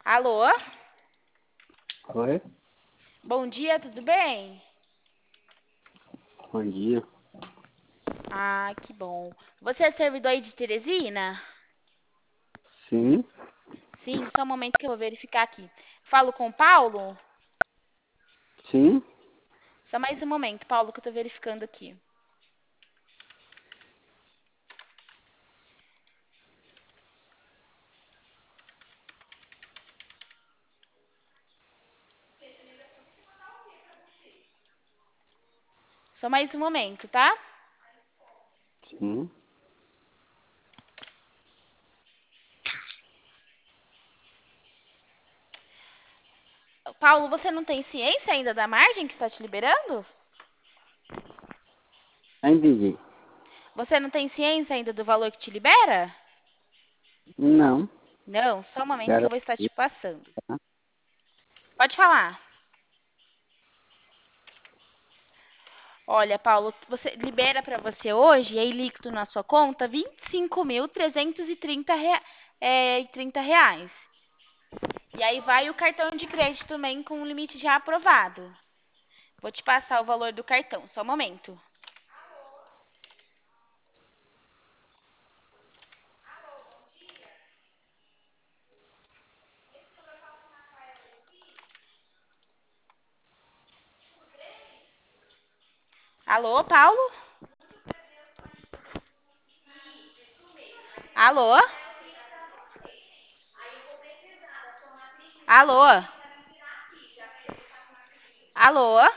Alô? Oi, Bom dia, tudo bem? bom dia. Ah, que bom. Você é servidor aí de Teresina? Sim, Sim, só um momento que eu vou verificar aqui. Falo com o Paulo? sim, Só mais um momento, Paulo, que eu tô verificando aqui. Só mais um momento, tá? sim. Paulo, você não tem ciência ainda da margem que está te liberando? Entendi. Você não tem ciência ainda do valor que te libera? Não, Não, só um momento que quero eu vou estar te ver, passando. tá? Pode falar. Olha, Paulo, você libera para você hoje, aí líquido na sua conta, 25.330 30 reais. E aí vai o cartão de crédito também com o limite já aprovado. Vou te passar o valor do cartão, só um momento. Alô, Paulo? Alô? Alô? Alô?